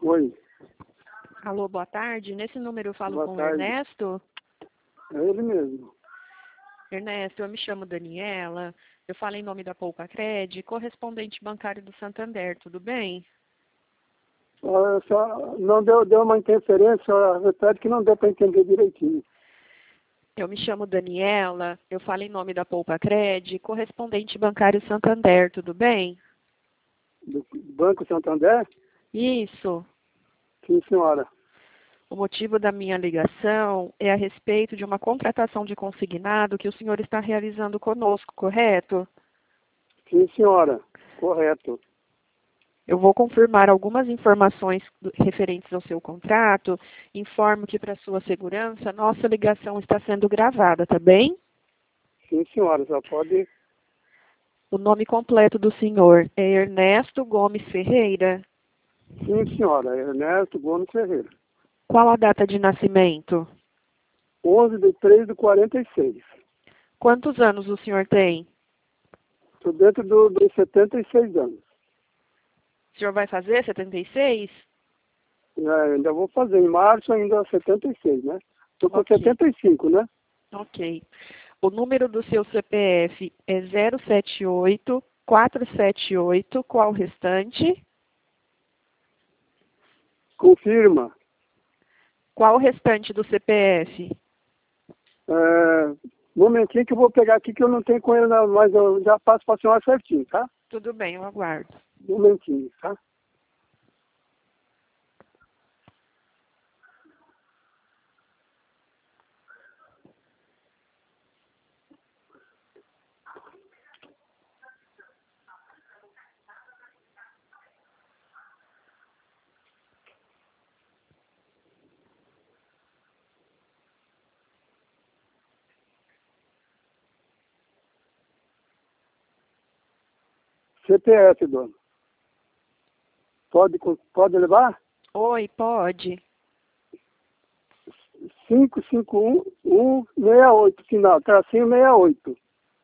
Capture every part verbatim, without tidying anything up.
Oi, Alô, boa tarde. Nesse número eu falo boa com o tarde. Ernesto. É ele mesmo. Ernesto, eu me chamo Daniela. Eu falo em nome da Poupa Cred, correspondente bancário do Santander, tudo bem? Olha só, não deu, deu uma interferência, só repete que não deu para entender direitinho. Eu me chamo Daniela, eu falo em nome da Poupa Cred, correspondente bancário Santander, tudo bem? Do Banco Santander? Isso. Sim, senhora. O motivo da minha ligação é a respeito de uma contratação de consignado que o senhor está realizando conosco, correto? Sim, senhora. Correto. Eu vou confirmar algumas informações do- referentes ao seu contrato. Informo que, para sua segurança, nossa ligação está sendo gravada, tá bem? Sim, senhora. Só pode... O nome completo do senhor é Ernesto Gomes Ferreira. Sim, senhora. Ernesto Gomes Ferreira. Qual a data de nascimento? onze de três de quarenta e seis. Quantos anos o senhor tem? Estou dentro do, dos setenta e seis anos. O senhor vai fazer setenta e seis? É, ainda vou fazer. Em março ainda setenta e seis, né? Estou com Ok. setenta e cinco, né? Ok. O número do seu C P F é zero sete oito quatro sete oito. Qual o restante? Confirma. Qual o restante do C P F? É, momentinho que eu vou pegar aqui que eu não tenho com ele, não, mas eu já passo para a senhora certinho, tá? Tudo bem, eu aguardo. Momentinho, tá? C P F, dona. Pode, pode levar? Oi, pode. cinco cinco um um seis oito, final, tracinho sessenta e oito.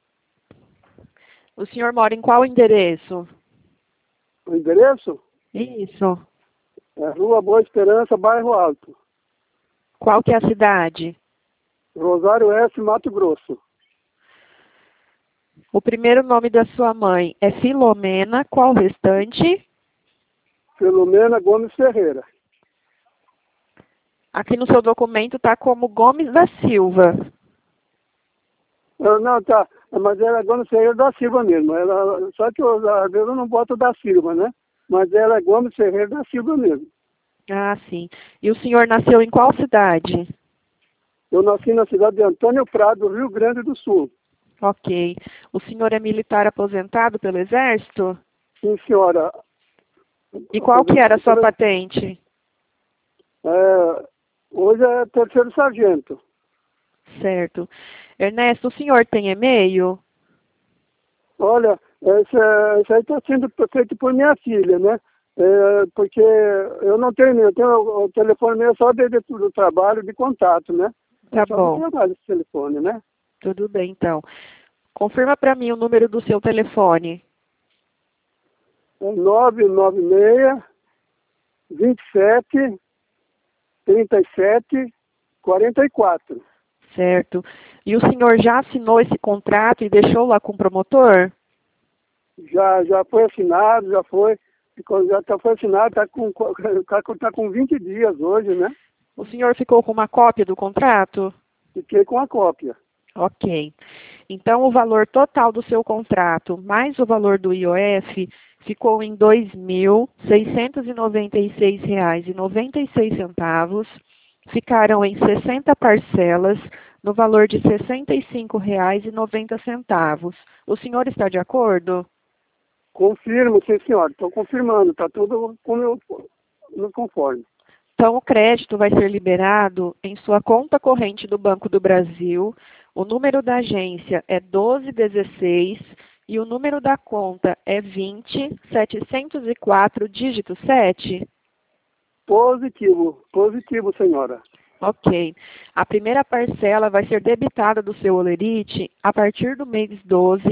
O senhor mora em qual endereço? O endereço Isso. é Rua Boa Esperança, Bairro Alto. Qual que é a cidade? Rosário Oeste, Mato Grosso. O primeiro nome da sua mãe é Filomena. Qual o restante? Filomena Gomes Ferreira. Aqui no seu documento está como Gomes da Silva. Ah, não, tá. Mas ela é Gomes Ferreira da Silva mesmo. Ela, só que eu, às vezes eu não boto da Silva, né? Mas ela é Gomes Ferreira da Silva mesmo. Ah, sim. E o senhor nasceu em qual cidade? Eu nasci na cidade de Antônio Prado, Rio Grande do Sul. Ok. O senhor é militar aposentado pelo Exército? Sim, senhora. E qual que era a sua Aposentado pelo- patente? É, hoje é terceiro sargento. Certo. Ernesto, o senhor tem e-mail? Olha, esse, esse aí está sendo feito por minha filha, né? É, porque eu não tenho, eu tenho o, o telefone meu só de, de, do trabalho, de contato, né? É Tá só do bom. trabalho esse telefone, né? Tudo bem, então. Confirma para mim o número do seu telefone. É nove nove seis, vinte e sete, trinta e sete, quarenta e quatro. Certo. E o senhor já assinou esse contrato e deixou lá com o promotor? Já, já foi assinado, já foi, já tá, foi assinado, está com, tá, com- tá com vinte dias hoje, né? O senhor ficou com uma cópia do contrato? Fiquei com a cópia. Ok. Então, o valor total do seu contrato, mais o valor do I O F, ficou em dois mil seiscentos e noventa e seis reais e noventa e seis centavos. Ficaram em sessenta parcelas, no valor de sessenta e cinco reais e noventa centavos. O senhor está de acordo? Confirmo, sim, senhora. Estou confirmando. Está tudo como eu, no conforme. Então, o crédito vai ser liberado em sua conta corrente do Banco do Brasil. O número da agência é doze dezesseis e o número da conta é vinte setecentos e quatro, dígito sete. Positivo, positivo, senhora. Ok. A primeira parcela vai ser debitada do seu holerite a partir do mês doze,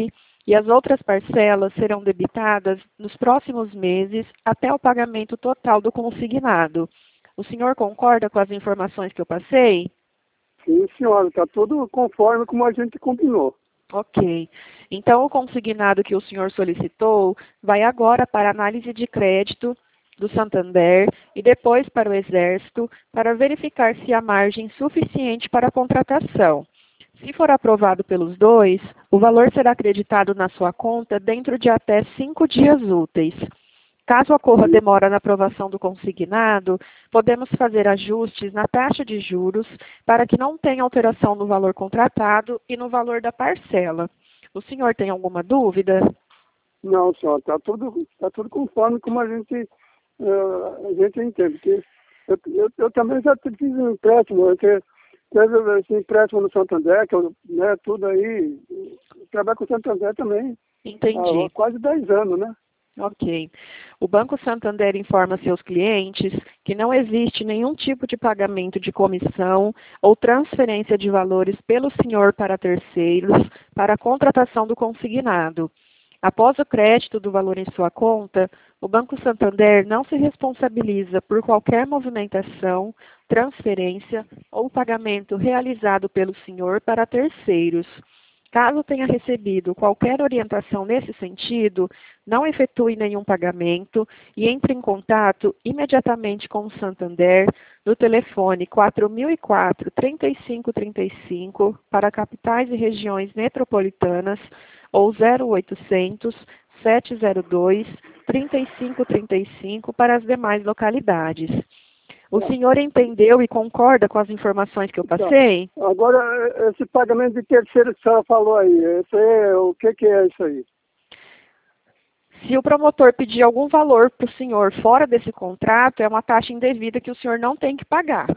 e as outras parcelas serão debitadas nos próximos meses até o pagamento total do consignado. O senhor concorda com as informações que eu passei? Sim, senhora, está tudo conforme como a gente combinou. Ok. Então, o consignado que o senhor solicitou vai agora para análise de crédito do Santander e depois para o Exército para verificar se há margem suficiente para a contratação. Se for aprovado pelos dois, o valor será acreditado na sua conta dentro de até cinco dias úteis. Caso ocorra demora na aprovação do consignado, podemos fazer ajustes na taxa de juros para que não tenha alteração no valor contratado e no valor da parcela. O senhor tem alguma dúvida? Não, senhora, está tudo, tá tudo conforme como a gente, uh, a gente entende. Que eu, eu, eu também já fiz um empréstimo, eu te- teve esse empréstimo no Santander, que eu, né, tudo aí, eu trabalho com o Santander também Entendi. há quase dez anos, né? Ok. O Banco Santander informa seus clientes que não existe nenhum tipo de pagamento de comissão ou transferência de valores pelo senhor para terceiros para a contratação do consignado. Após o crédito do valor em sua conta, o Banco Santander não se responsabiliza por qualquer movimentação, transferência ou pagamento realizado pelo senhor para terceiros. Caso tenha recebido qualquer orientação nesse sentido, não efetue nenhum pagamento e entre em contato imediatamente com o Santander no telefone quatro mil e quatro, trinta e cinco trinta e cinco para capitais e regiões metropolitanas ou zero oitocentos, sete zero dois, trinta e cinco trinta e cinco para as demais localidades. O senhor entendeu e concorda com as informações que eu passei? Agora, esse pagamento de terceiro que a senhora falou aí, esse é, o que, que é isso aí? Se o promotor pedir algum valor para o senhor fora desse contrato, é uma taxa indevida que o senhor não tem que pagar.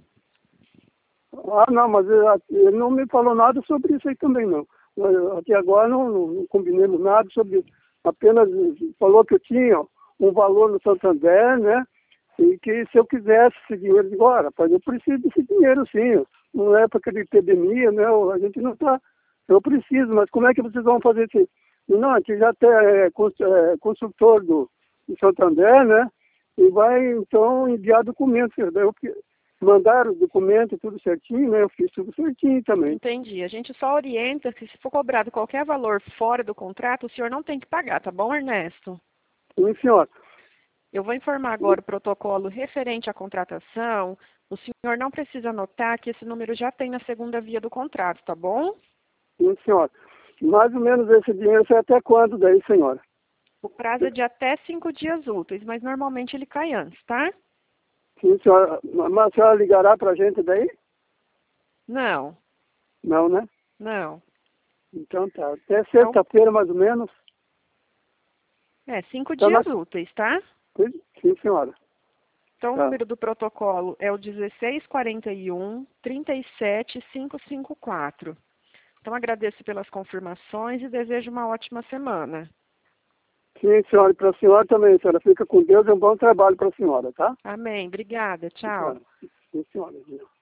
Ah, não, mas ele ele não me falou nada sobre isso aí também, não. Eu, até agora não, não, não combinemos nada sobre isso. Apenas falou que eu tinha um valor no Santander, né? E que se eu quisesse esse dinheiro agora, rapaz, eu preciso desse dinheiro sim. Não é para aquela epidemia, né? A gente não está. Eu preciso, mas como é que vocês vão fazer isso? Não, a gente já tem é, construtor do, do Santander, né? E vai então enviar documentos. Eu, mandaram o documento, tudo certinho, né? Eu fiz tudo certinho também. Entendi. A gente só orienta que se for cobrado qualquer valor fora do contrato, o senhor não tem que pagar, tá bom, Ernesto? Sim, senhora. Eu vou informar agora o protocolo referente à contratação. O senhor não precisa anotar que esse número já tem na segunda via do contrato, tá bom? Sim, senhora. Mais ou menos esse dinheiro sai até quando daí, senhora? O prazo é de até cinco dias úteis, mas normalmente ele cai antes, tá? Sim, senhora. Mas a senhora ligará para a gente daí? Não, Não, né? não. Então tá. Até sexta-feira, mais ou menos. É, cinco Então, dias nós... úteis, tá? Sim, senhora. Então, Tá. o número do protocolo é o dezesseis quarenta e um, trinta e sete, quinhentos e cinquenta e quatro. Então, agradeço pelas confirmações e desejo uma ótima semana. Sim, senhora. E para a senhora também, senhora. Fica com Deus e um bom trabalho para a senhora, tá? Amém. Obrigada. Tchau. Sim, senhora. Sim, senhora.